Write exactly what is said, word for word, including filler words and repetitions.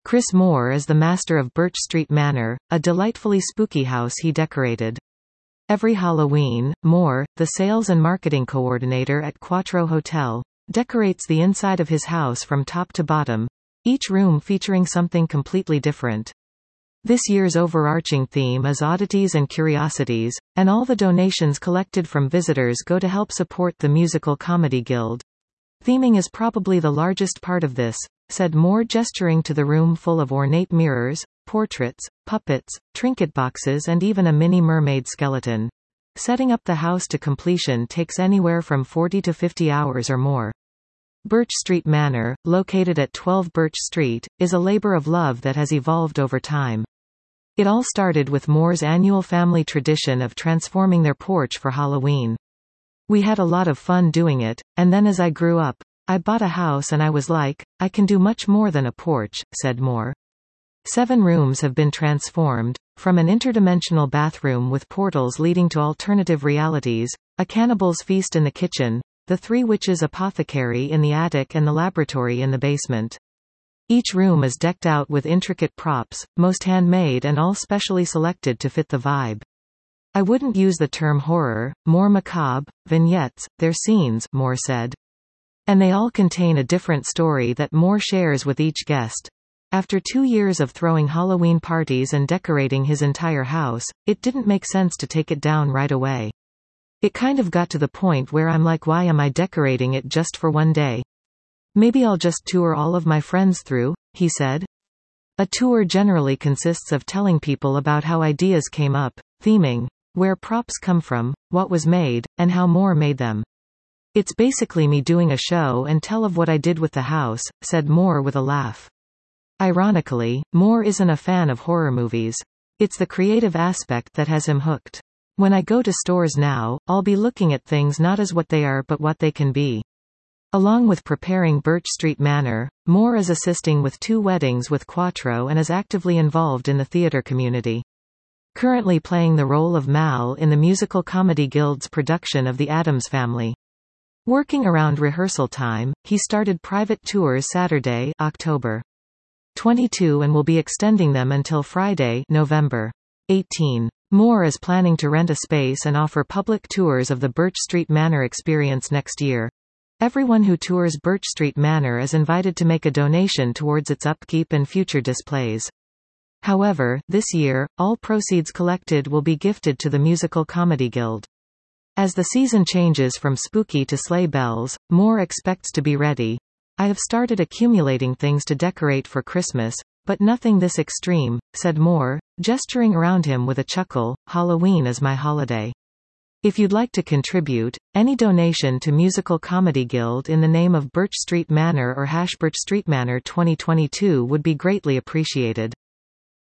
Chris Moore is the master of Birch Street Manor, a delightfully spooky house he decorated. Every Halloween, Moore, the sales and marketing coordinator at Quattro Hotel, decorates the inside of his house from top to bottom, each room featuring something completely different. This year's overarching theme is oddities and curiosities, and all the donations collected from visitors go to help support the Musical Comedy Guild. Theming is probably the largest part of this, said Moore, gesturing to the room full of ornate mirrors, portraits, puppets, trinket boxes and even a mini mermaid skeleton. Setting up the house to completion takes anywhere from forty to fifty hours or more. Birch Street Manor, located at twelve Birch Street, is a labor of love that has evolved over time. It all started with Moore's annual family tradition of transforming their porch for Halloween. We had a lot of fun doing it, and then as I grew up, I bought a house and I was like, I can do much more than a porch, said Moore. Seven rooms have been transformed, from an interdimensional bathroom with portals leading to alternative realities, a cannibal's feast in the kitchen, the Three Witches apothecary in the attic and the laboratory in the basement. Each room is decked out with intricate props, most handmade and all specially selected to fit the vibe. I wouldn't use the term horror, more macabre, vignettes, they're scenes, Moore said. And they all contain a different story that Moore shares with each guest. After two years of throwing Halloween parties and decorating his entire house, it didn't make sense to take it down right away. It kind of got to the point where I'm like, why am I decorating it just for one day? Maybe I'll just tour all of my friends through, he said. A tour generally consists of telling people about how ideas came up, theming, where props come from, what was made, and how Moore made them. It's basically me doing a show and tell of what I did with the house, said Moore with a laugh. Ironically, Moore isn't a fan of horror movies. It's the creative aspect that has him hooked. When I go to stores now, I'll be looking at things not as what they are but what they can be. Along with preparing Birch Street Manor, Moore is assisting with two weddings with Quattro and is actively involved in the theater community. Currently playing the role of Mal in the Musical Comedy Guild's production of The Addams Family. Working around rehearsal time, he started private tours Saturday, October twenty-second and will be extending them until Friday, November eighteenth. Moore is planning to rent a space and offer public tours of the Birch Street Manor experience next year. Everyone who tours Birch Street Manor is invited to make a donation towards its upkeep and future displays. However, this year, all proceeds collected will be gifted to the Musical Comedy Guild. As the season changes from spooky to sleigh bells, Moore expects to be ready. I have started accumulating things to decorate for Christmas, but nothing this extreme, said Moore, gesturing around him with a chuckle. Halloween is my holiday. If you'd like to contribute, any donation to Musical Comedy Guild in the name of Birch Street Manor or hash Birch Street Manor twenty twenty-two would be greatly appreciated.